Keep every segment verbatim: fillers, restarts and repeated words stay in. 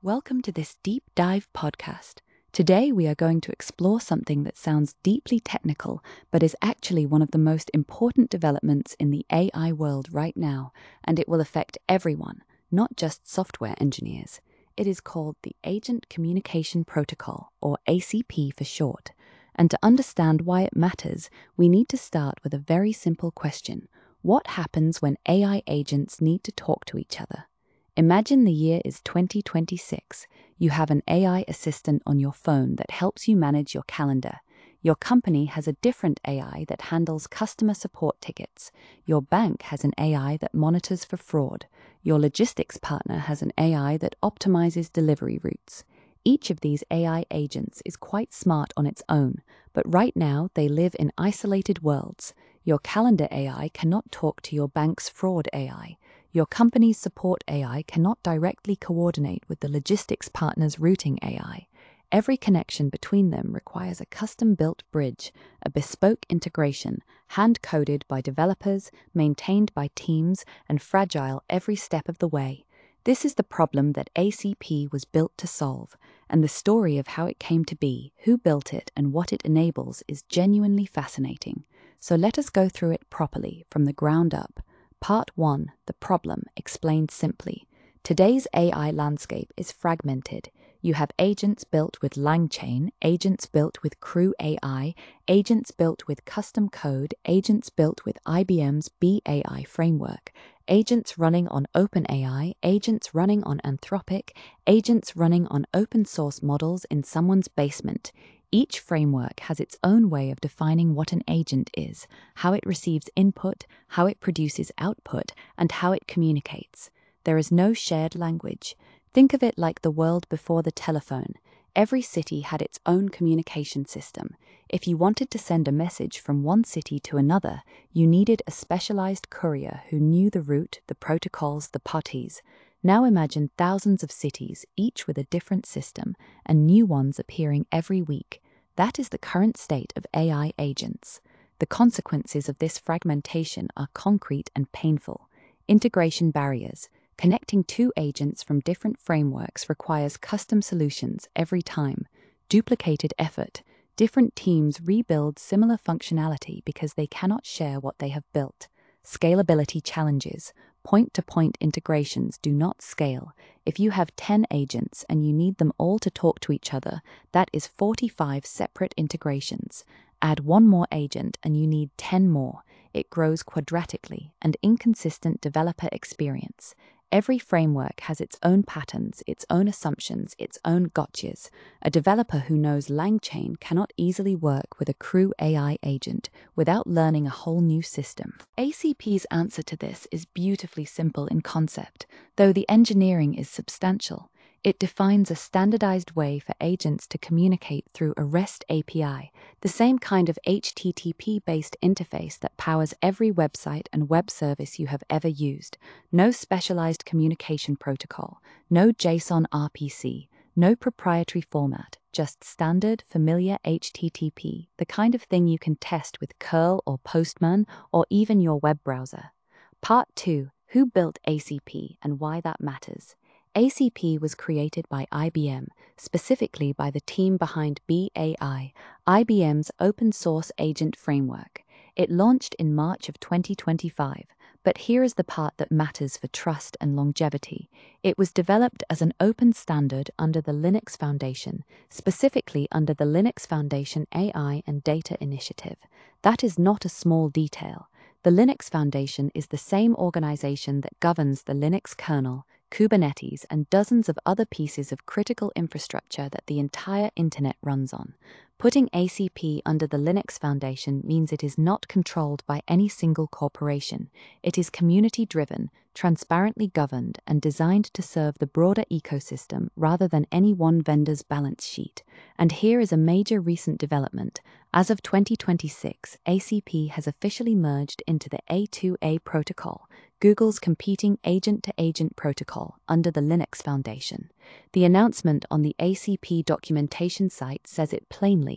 Welcome to this deep dive podcast. Today we are going to explore something that sounds deeply technical, but is actually one of the most important developments in the A I world right now, and it will affect everyone, not just software engineers. It is called the Agent Communication Protocol, or A C P for short. And to understand why it matters, we need to start with a very simple question. What happens when A I agents need to talk to each other? Imagine the year is twenty twenty-six. You have an A I assistant on your phone that helps you manage your calendar. Your company has a different A I that handles customer support tickets. Your bank has an A I that monitors for fraud. Your logistics partner has an A I that optimizes delivery routes. Each of these A I agents is quite smart on its own, but right now they live in isolated worlds. Your calendar A I cannot talk to your bank's fraud A I. Your company's support A I cannot directly coordinate with the logistics partner's routing A I. Every connection between them requires a custom-built bridge, a bespoke integration, hand-coded by developers, maintained by teams, and fragile every step of the way. This is the problem that A C P was built to solve, and the story of how it came to be, who built it, and what it enables is genuinely fascinating. So let us go through it properly, from the ground up. Part one, the problem, explained simply. Today's A I landscape is fragmented. You have agents built with LangChain, agents built with Crew A I, agents built with custom code, agents built with I B M's B A I framework, agents running on OpenAI, agents running on Anthropic, agents running on open source models in someone's basement. Each framework has its own way of defining what an agent is, how it receives input, how it produces output, and how it communicates. There is no shared language. Think of it like the world before the telephone. Every city had its own communication system. If you wanted to send a message from one city to another, you needed a specialized courier who knew the route, the protocols, the parties. Now imagine thousands of cities, each with a different system, and new ones appearing every week. That is the current state of A I agents. The consequences of this fragmentation are concrete and painful. Integration barriers. Connecting two agents from different frameworks requires custom solutions every time. Duplicated effort. Different teams rebuild similar functionality because they cannot share what they have built. Scalability challenges. Point-to-point integrations do not scale. If you have ten agents and you need them all to talk to each other, that is forty-five separate integrations. Add one more agent and you need ten more. It grows quadratically, and inconsistent developer experience. Every framework has its own patterns, its own assumptions, its own gotchas. A developer who knows LangChain cannot easily work with a Crew A I agent without learning a whole new system. A C P's answer to this is beautifully simple in concept, though the engineering is substantial. It defines a standardized way for agents to communicate through a REST A P I, the same kind of H T T P-based interface that powers every website and web service you have ever used. No specialized communication protocol, no JSON R P C, no proprietary format, just standard, familiar H T T P, the kind of thing you can test with curl or Postman or even your web browser. Part two, who built A C P and why that matters. A C P was created by I B M, specifically by the team behind B A I, I B M's open-source agent framework. It launched in March of twenty twenty-five, but here is the part that matters for trust and longevity. It was developed as an open standard under the Linux Foundation, specifically under the Linux Foundation A I and Data Initiative. That is not a small detail. The Linux Foundation is the same organization that governs the Linux kernel, Kubernetes, and dozens of other pieces of critical infrastructure that the entire internet runs on. Putting A C P under the Linux Foundation means it is not controlled by any single corporation. It is community-driven, transparently governed, and designed to serve the broader ecosystem rather than any one vendor's balance sheet. And here is a major recent development. As of twenty twenty-six, A C P has officially merged into the A two A protocol, Google's competing agent-to-agent protocol under the Linux Foundation. The announcement on the A C P documentation site says it plainly.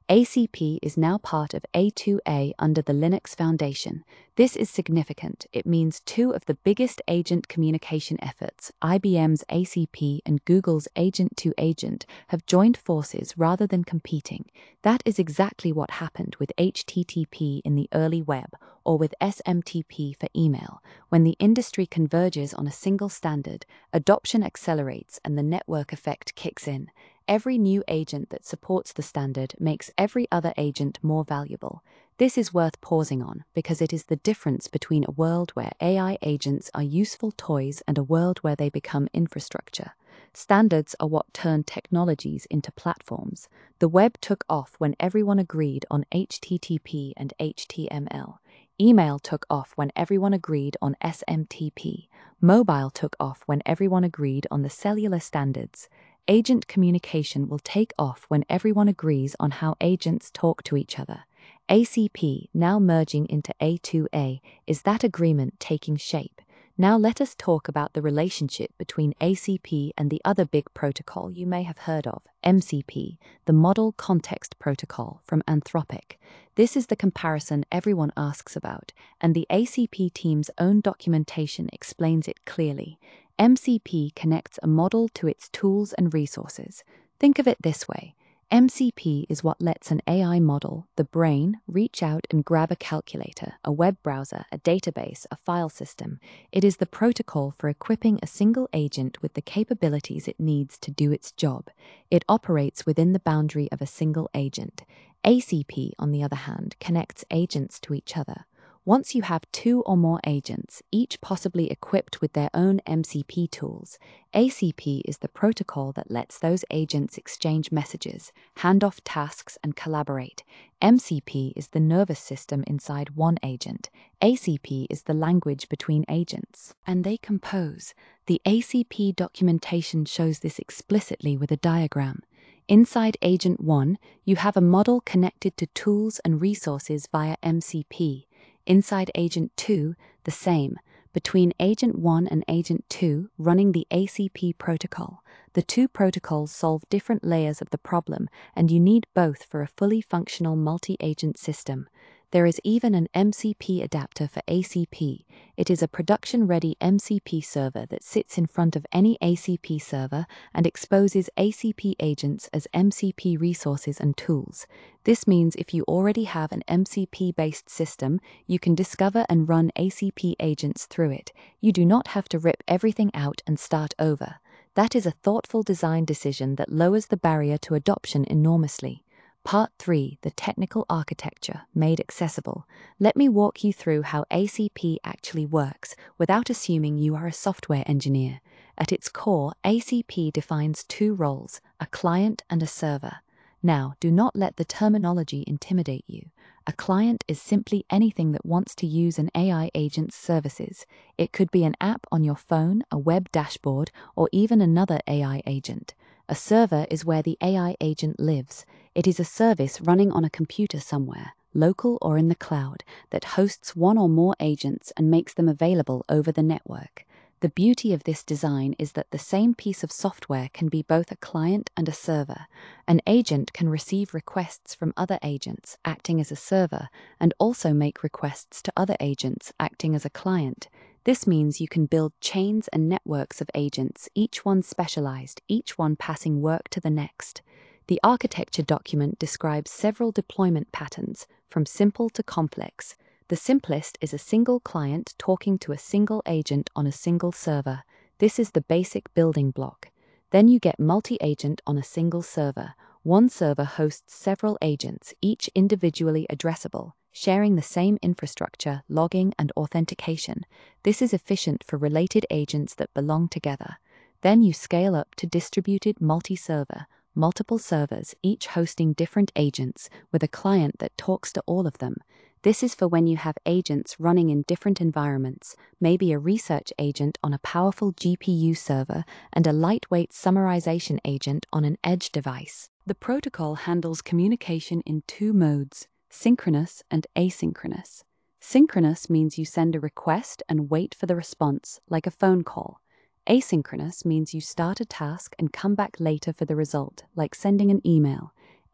A C P is now part of A two A under the Linux Foundation. This is significant. It means two of the biggest agent communication efforts, I B M's A C P and Google's Agent-to-Agent, have joined forces rather than competing. That is exactly what happened with H T T P in the early web, or with S M T P for email. When the industry converges on a single standard, adoption accelerates and the network effect kicks in. Every new agent that supports the standard makes every other agent more valuable. This is worth pausing on because it is the difference between a world where A I agents are useful toys and a world where they become infrastructure. Standards are what turn technologies into platforms. The web took off when everyone agreed on H T T P and H T M L. Email took off when everyone agreed on S M T P. Mobile took off when everyone agreed on the cellular standards. Agent communication will take off when everyone agrees on how agents talk to each other. A C P, now merging into A two A, is that agreement taking shape. Now let us talk about the relationship between A C P and the other big protocol you may have heard of, M C P, the Model Context Protocol from Anthropic. This is the comparison everyone asks about, and the A C P team's own documentation explains it clearly. M C P connects a model to its tools and resources. Think of it this way. M C P is what lets an A I model, the brain, reach out and grab a calculator, a web browser, a database, a file system. It is the protocol for equipping a single agent with the capabilities it needs to do its job. It operates within the boundary of a single agent. A C P, on the other hand, connects agents to each other. Once you have two or more agents, each possibly equipped with their own M C P tools, A C P is the protocol that lets those agents exchange messages, hand off tasks, and collaborate. M C P is the nervous system inside one agent. A C P is the language between agents, and they compose. The A C P documentation shows this explicitly with a diagram. Inside Agent one, you have a model connected to tools and resources via M C P. Inside Agent two, the same. Between Agent one and Agent two, running the A C P protocol. The two protocols solve different layers of the problem, and you need both for a fully functional multi-agent system. There is even an M C P adapter for A C P. It is a production-ready M C P server that sits in front of any A C P server and exposes A C P agents as M C P resources and tools. This means if you already have an M C P-based system, you can discover and run A C P agents through it. You do not have to rip everything out and start over. That is a thoughtful design decision that lowers the barrier to adoption enormously. Part three, the technical architecture, made accessible. Let me walk you through how A C P actually works without assuming you are a software engineer. At its core, A C P defines two roles, a client and a server. Now, do not let the terminology intimidate you. A client is simply anything that wants to use an A I agent's services. It could be an app on your phone, a web dashboard, or even another A I agent. A server is where the A I agent lives. It is a service running on a computer somewhere, local or in the cloud, that hosts one or more agents and makes them available over the network. The beauty of this design is that the same piece of software can be both a client and a server. An agent can receive requests from other agents, acting as a server, and also make requests to other agents, acting as a client. This means you can build chains and networks of agents, each one specialized, each one passing work to the next. The architecture document describes several deployment patterns, from simple to complex. The simplest is a single client talking to a single agent on a single server. This is the basic building block. Then you get multi-agent on a single server. One server hosts several agents, each individually addressable, sharing the same infrastructure, logging, and authentication. This is efficient for related agents that belong together. Then you scale up to distributed multi-server, multiple servers, each hosting different agents, with a client that talks to all of them. This is for when you have agents running in different environments, maybe a research agent on a powerful G P U server and a lightweight summarization agent on an edge device. The protocol handles communication in two modes, synchronous and asynchronous. Synchronous means you send a request and wait for the response, like a phone call. Asynchronous means you start a task and come back later for the result, like sending an email.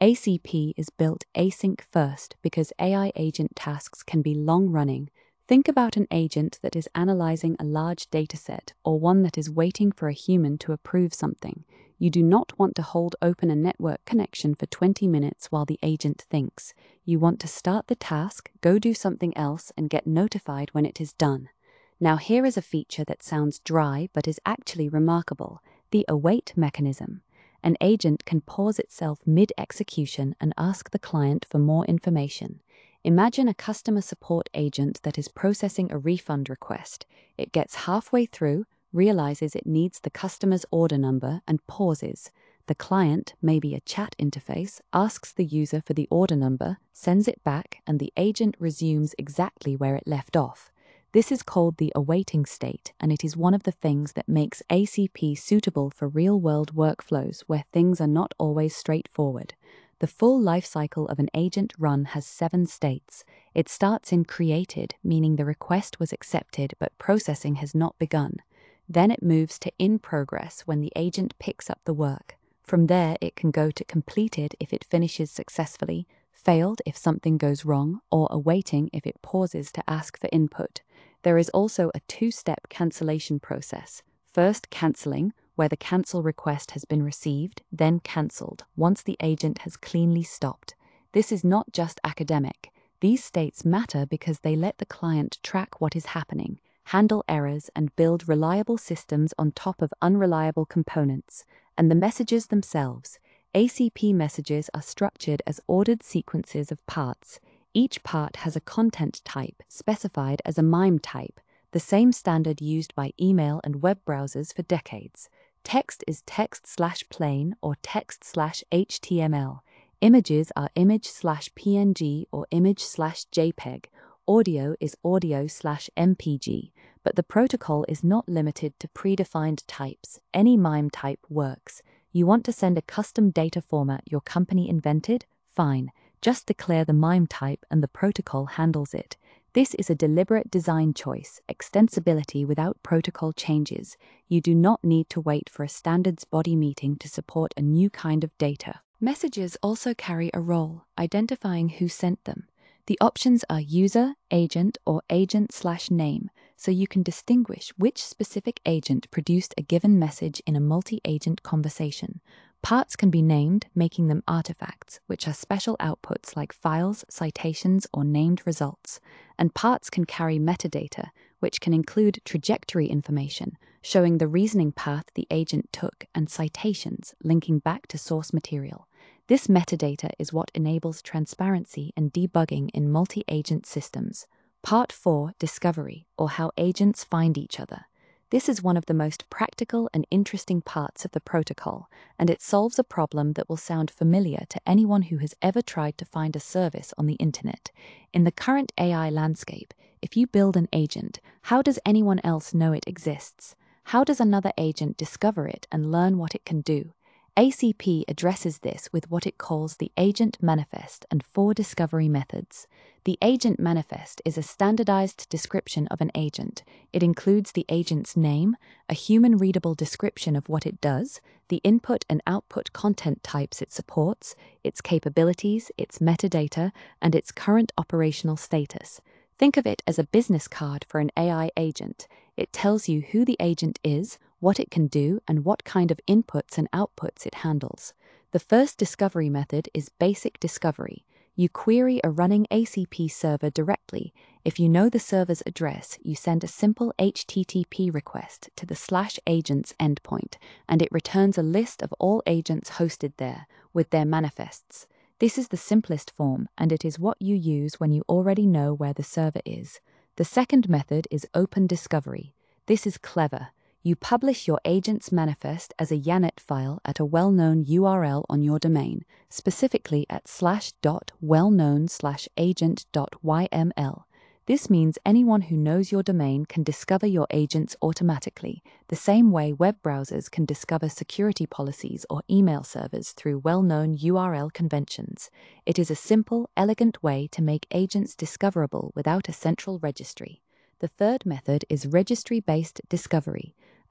A C P is built async first because A I agent tasks can be long-running. Think about an agent that is analyzing a large dataset or one that is waiting for a human to approve something. You do not want to hold open a network connection for twenty minutes while the agent thinks. You want to start the task, go do something else, and get notified when it is done. Now here is a feature that sounds dry but is actually remarkable: the await mechanism. An agent can pause itself mid-execution and ask the client for more information. Imagine a customer support agent that is processing a refund request. It gets halfway through, realizes it needs the customer's order number, and pauses. The client, maybe a chat interface, asks the user for the order number, sends it back, and the agent resumes exactly where it left off. This is called the awaiting state, and it is one of the things that makes A C P suitable for real-world workflows where things are not always straightforward. The full lifecycle of an agent run has seven states. It starts in created, meaning the request was accepted but processing has not begun. Then it moves to in progress when the agent picks up the work. From there, it can go to completed if it finishes successfully, failed if something goes wrong, or awaiting if it pauses to ask for input. There is also a two-step cancellation process. First, cancelling, where the cancel request has been received, then cancelled, once the agent has cleanly stopped. This is not just academic. These states matter because they let the client track what is happening, handle errors, and build reliable systems on top of unreliable components. And the messages themselves. A C P messages are structured as ordered sequences of parts. Each part has a content type, specified as a MIME type, the same standard used by email and web browsers for decades. Text is text slash plain or text slash H T M L. Images are image slash P N G or image slash JPEG. Audio is audio slash M P G. But the protocol is not limited to predefined types. Any MIME type works. You want to send a custom data format your company invented? Fine. Just declare the MIME type and the protocol handles it. This is a deliberate design choice, extensibility without protocol changes. You do not need to wait for a standards body meeting to support a new kind of data. Messages also carry a role, identifying who sent them. The options are user, agent, or agent slash name, so you can distinguish which specific agent produced a given message in a multi-agent conversation. Parts can be named, making them artifacts, which are special outputs like files, citations, or named results. And parts can carry metadata, which can include trajectory information, showing the reasoning path the agent took, and citations, linking back to source material. This metadata is what enables transparency and debugging in multi-agent systems. Part four, Discovery, or how agents find each other. This is one of the most practical and interesting parts of the protocol, and it solves a problem that will sound familiar to anyone who has ever tried to find a service on the internet. In the current A I landscape, if you build an agent, how does anyone else know it exists? How does another agent discover it and learn what it can do? A C P addresses this with what it calls the Agent Manifest and four discovery methods. The Agent Manifest is a standardized description of an agent. It includes the agent's name, a human-readable description of what it does, the input and output content types it supports, its capabilities, its metadata, and its current operational status. Think of it as a business card for an A I agent. It tells you who the agent is, what it can do, and what kind of inputs and outputs it handles. The first discovery method is basic discovery. You query a running A C P server directly. If you know the server's address, you send a simple H T T P request to the slash agents endpoint, and it returns a list of all agents hosted there, with their manifests. This is the simplest form, and it is what you use when you already know where the server is. The second method is open discovery. This is clever. You publish your agent's manifest as a YANET file at a well-known U R L on your domain, specifically at slash dot well-known slash agent dot Y M L. This means anyone who knows your domain can discover your agents automatically, the same way web browsers can discover security policies or email servers through well-known U R L conventions. It is a simple, elegant way to make agents discoverable without a central registry. The third method is registry-based discovery.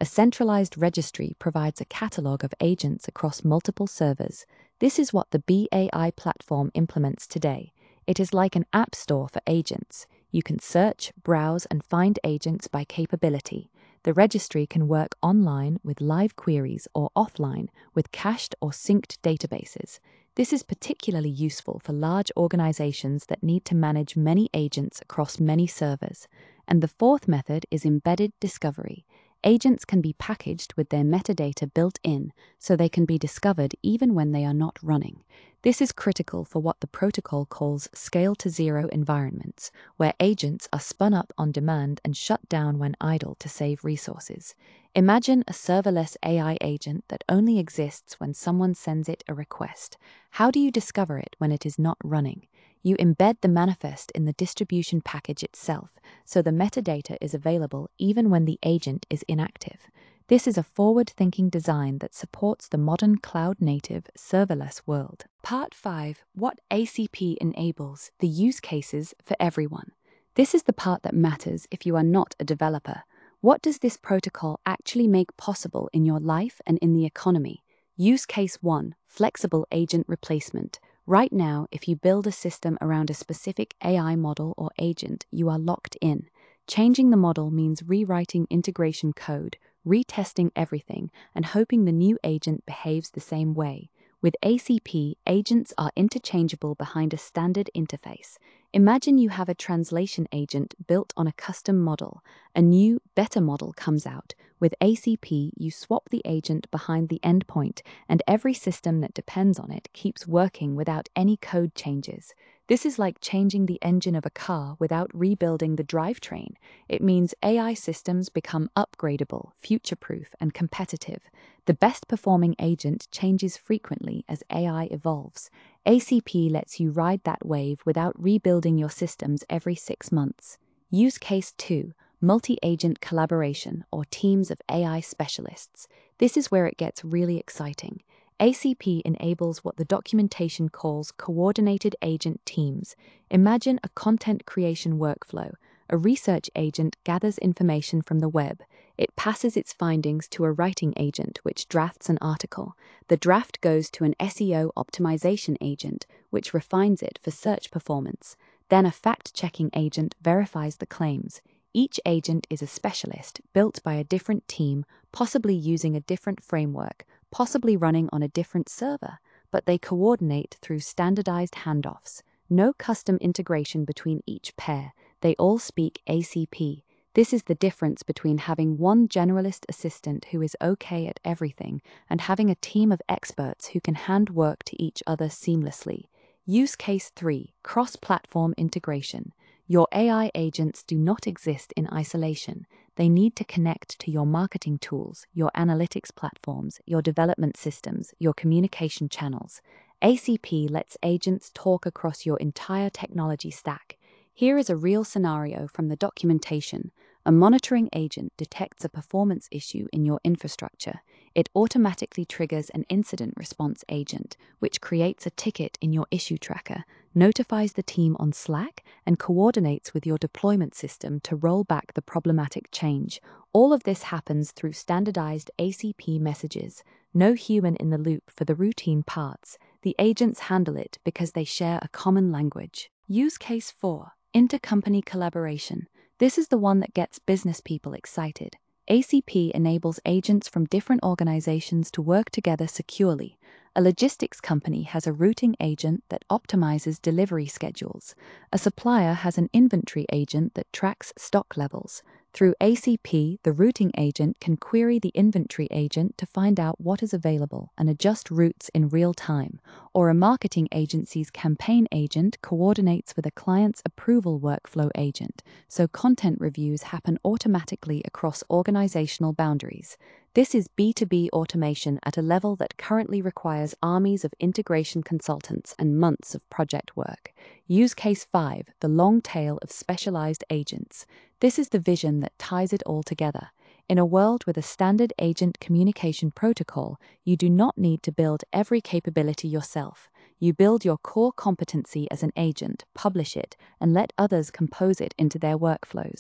A centralized registry provides a catalog of agents across multiple servers. This is what the B A I platform implements today. It is like an app store for agents. You can search, browse, and find agents by capability. The registry can work online with live queries or offline with cached or synced databases. This is particularly useful for large organizations that need to manage many agents across many servers. And the fourth method is embedded discovery. Agents can be packaged with their metadata built in, so they can be discovered even when they are not running. This is critical for what the protocol calls scale-to-zero environments, where agents are spun up on demand and shut down when idle to save resources. Imagine a serverless A I agent that only exists when someone sends it a request. How do you discover it when it is not running? You embed the manifest in the distribution package itself, so the metadata is available even when the agent is inactive. This is a forward-thinking design that supports the modern cloud-native, serverless world. Part five. What A C P enables, the use cases for everyone. This is the part that matters if you are not a developer. What does this protocol actually make possible in your life and in the economy? Use case one, flexible agent replacement. Right now, if you build a system around a specific A I model or agent, you are locked in. Changing the model means rewriting integration code, retesting everything, and hoping the new agent behaves the same way. With A C P, agents are interchangeable behind a standard interface. Imagine you have a translation agent built on a custom model. A new, better model comes out. With A C P, you swap the agent behind the endpoint, and every system that depends on it keeps working without any code changes. This is like changing the engine of a car without rebuilding the drivetrain. It means A I systems become upgradable, future-proof, and competitive. The best-performing agent changes frequently as A I evolves. A C P lets you ride that wave without rebuilding your systems every six months. Use case two. Multi-agent collaboration, or teams of A I specialists. This is where it gets really exciting. A C P enables what the documentation calls coordinated agent teams. Imagine a content creation workflow. A research agent gathers information from the web. It passes its findings to a writing agent, which drafts an article. The draft goes to an S E O optimization agent, which refines it for search performance. Then a fact-checking agent verifies the claims. Each agent is a specialist, built by a different team, possibly using a different framework, possibly running on a different server, but they coordinate through standardized handoffs. No custom integration between each pair. They all speak A C P. This is the difference between having one generalist assistant who is okay at everything and having a team of experts who can hand work to each other seamlessly. Use case three, cross-platform integration. Your A I agents do not exist in isolation. They need to connect to your marketing tools, your analytics platforms, your development systems, your communication channels. A C P lets agents talk across your entire technology stack. Here is a real scenario from the documentation. A monitoring agent detects a performance issue in your infrastructure. It automatically triggers an incident response agent, which creates a ticket in your issue tracker, notifies the team on Slack, and coordinates with your deployment system to roll back the problematic change. All of this happens through standardized A C P messages. No human in the loop for the routine parts. The agents handle it because they share a common language. Use case four, intercompany collaboration. This is the one that gets business people excited. A C P enables agents from different organizations to work together securely. A logistics company has a routing agent that optimizes delivery schedules. A supplier has an inventory agent that tracks stock levels. Through A C P, the routing agent can query the inventory agent to find out what is available and adjust routes in real time. Or a marketing agency's campaign agent coordinates with a client's approval workflow agent, so content reviews happen automatically across organizational boundaries. This is B two B automation at a level that currently requires armies of integration consultants and months of project work. Use case five, the long tail of specialized agents. This is the vision that ties it all together. In a world with a standard agent communication protocol, you do not need to build every capability yourself. You build your core competency as an agent, publish it, and let others compose it into their workflows.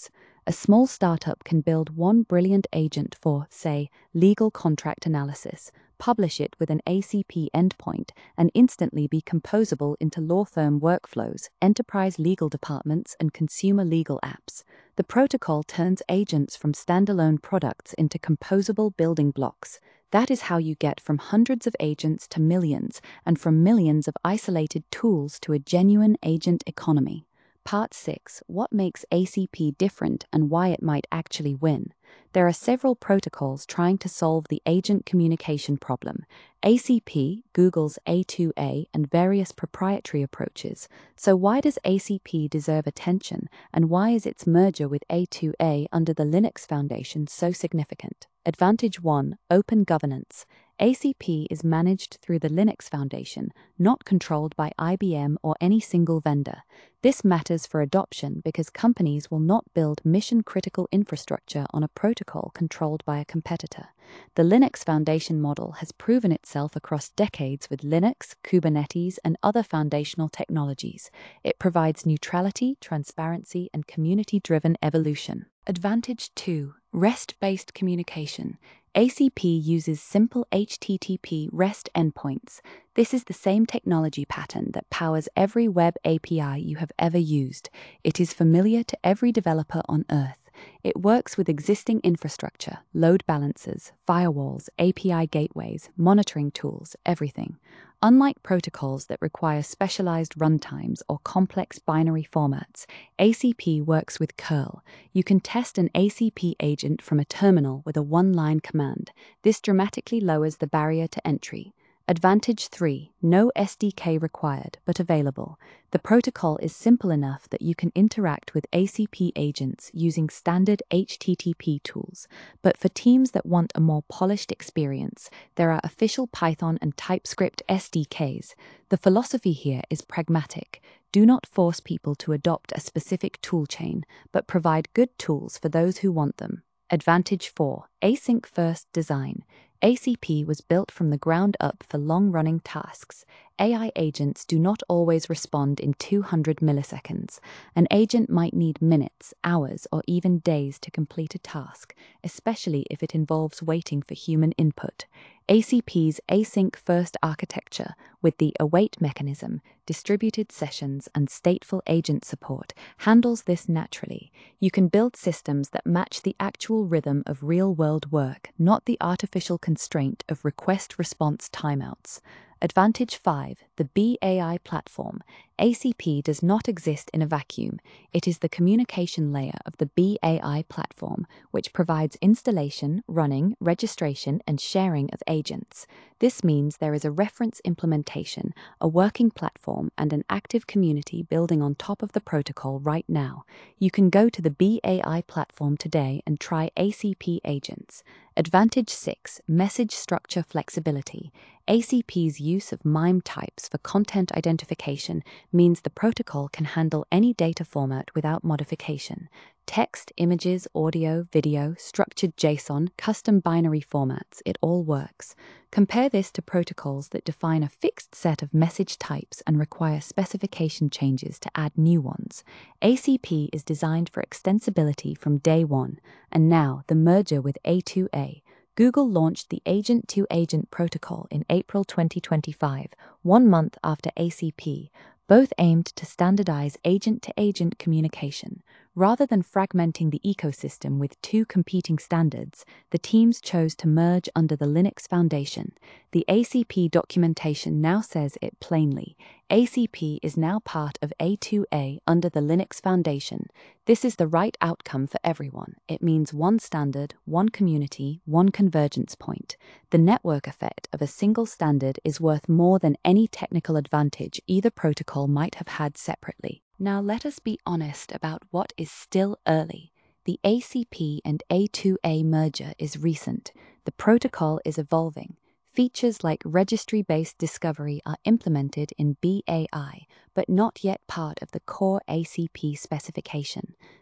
A small startup can build one brilliant agent for, say, legal contract analysis, publish it with an A C P endpoint, and instantly be composable into law firm workflows, enterprise legal departments, and consumer legal apps. The protocol turns agents from standalone products into composable building blocks. That is how you get from hundreds of agents to millions, and from millions of isolated tools to a genuine agent economy. Part six. What makes A C P different and why it might actually win? There are several protocols trying to solve the agent communication problem. A C P, Google's A two A, and various proprietary approaches. So why does A C P deserve attention, and why is its merger with A two A under the Linux Foundation so significant? Advantage one. Open governance. A C P is managed through the Linux Foundation, not controlled by I B M or any single vendor. This matters for adoption because companies will not build mission-critical infrastructure on a protocol controlled by a competitor. The Linux Foundation model has proven itself across decades with Linux, Kubernetes, and other foundational technologies. It provides neutrality, transparency, and community-driven evolution. Advantage two. REST-based communication. A C P uses simple H T T P REST endpoints. This is the same technology pattern that powers every web A P I you have ever used. It is familiar to every developer on Earth. It works with existing infrastructure, load balancers, firewalls, A P I gateways, monitoring tools, everything. Unlike protocols that require specialized runtimes or complex binary formats, A C P works with curl. You can test an A C P agent from a terminal with a one-line command. This dramatically lowers the barrier to entry. Advantage three. No S D K required, but available. The protocol is simple enough that you can interact with A C P agents using standard H T T P tools. But for teams that want a more polished experience, there are official Python and TypeScript S D Ks. The philosophy here is pragmatic. Do not force people to adopt a specific toolchain, but provide good tools for those who want them. Advantage four. Async-first design. A C P was built from the ground up for long-running tasks. A I agents do not always respond in two hundred milliseconds. An agent might need minutes, hours, or even days to complete a task, especially if it involves waiting for human input. A C P's async-first architecture, with the await mechanism, distributed sessions, and stateful agent support, handles this naturally. You can build systems that match the actual rhythm of real-world work, not the artificial constraint of request-response timeouts. Advantage five. The B A I platform. A C P does not exist in a vacuum. It is the communication layer of the B A I platform, which provides installation, running, registration, and sharing of agents. This means there is a reference implementation, a working platform, and an active community building on top of the protocol right now. You can go to the B A I platform today and try A C P agents. Advantage six. Message structure flexibility. A C P's use of MIME types for content identification means the protocol can handle any data format without modification. Text, images, audio, video, structured JSON, custom binary formats, it all works. Compare this to protocols that define a fixed set of message types and require specification changes to add new ones. A C P is designed for extensibility from day one, and now the merger with A two A. Google launched the Agent-to-Agent protocol in April twenty twenty-five, one month after A C P, both aimed to standardize agent-to-agent communication. Rather than fragmenting the ecosystem with two competing standards, the teams chose to merge under the Linux Foundation. The A C P documentation now says it plainly. A C P is now part of A two A under the Linux Foundation. This is the right outcome for everyone. It means one standard, one community, one convergence point. The network effect of a single standard is worth more than any technical advantage either protocol might have had separately. Now let us be honest about what is still early. The A C P and A two A merger is recent. The protocol is evolving. Features like registry-based discovery are implemented in B A I, but not yet part of the core A C P specification.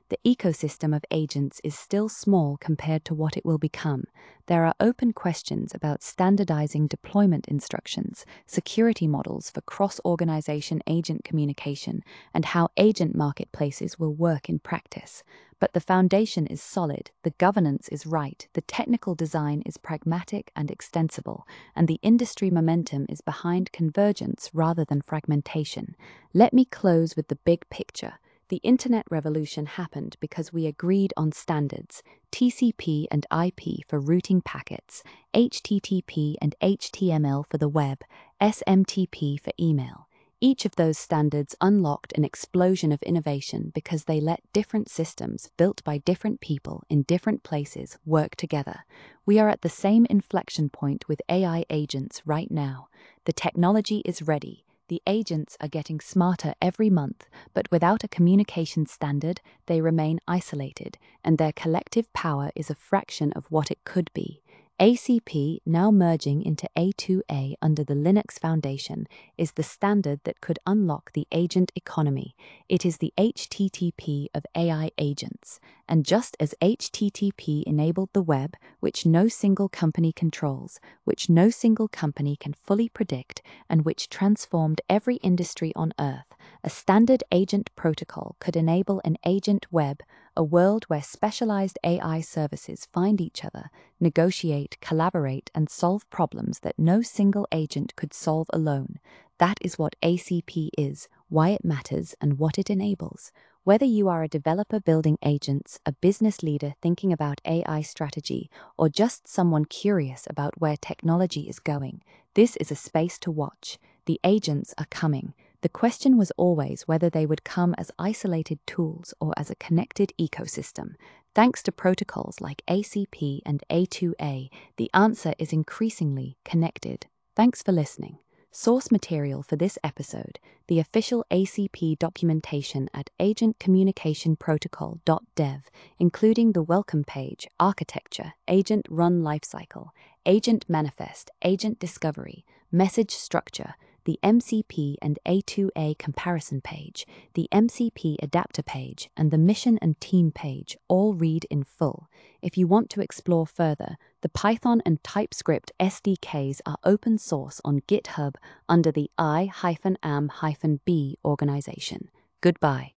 The ecosystem of agents is still small compared to what it will become. There are open questions about standardizing deployment instructions, security models for cross-organization agent communication, and how agent marketplaces will work in practice. But the foundation is solid, the governance is right, the technical design is pragmatic and extensible, and the industry momentum is behind convergence rather than fragmentation. Let me close with the big picture. The Internet revolution happened because we agreed on standards, T C P and I P for routing packets, H T T P and H T M L for the web, S M T P for email. Each of those standards unlocked an explosion of innovation because they let different systems, built by different people in different places, work together. We are at the same inflection point with A I agents right now. The technology is ready. The agents are getting smarter every month, but without a communication standard, they remain isolated, and their collective power is a fraction of what it could be. A C P, now merging into A two A under the Linux Foundation, is the standard that could unlock the agent economy. It is the H T T P of A I agents. And just as H T T P enabled the web, which no single company controls, which no single company can fully predict, and which transformed every industry on Earth, a standard agent protocol could enable an agent web, a world where specialized A I services find each other, negotiate, collaborate, and solve problems that no single agent could solve alone. That is what A C P is, why it matters, and what it enables. Whether you are a developer building agents, a business leader thinking about A I strategy, or just someone curious about where technology is going, this is a space to watch. The agents are coming. The question was always whether they would come as isolated tools or as a connected ecosystem. Thanks to protocols like A C P and A two A, the answer is increasingly connected. Thanks for listening. Source material for this episode, the official A C P documentation at agent communication protocol dot dev, including the welcome page, architecture, agent run lifecycle, agent manifest, agent discovery, message structure, the M C P and A two A comparison page, the M C P adapter page, and the mission and team page all read in full. If you want to explore further, the Python and TypeScript S D Ks are open source on GitHub under the I A M B organization. Goodbye.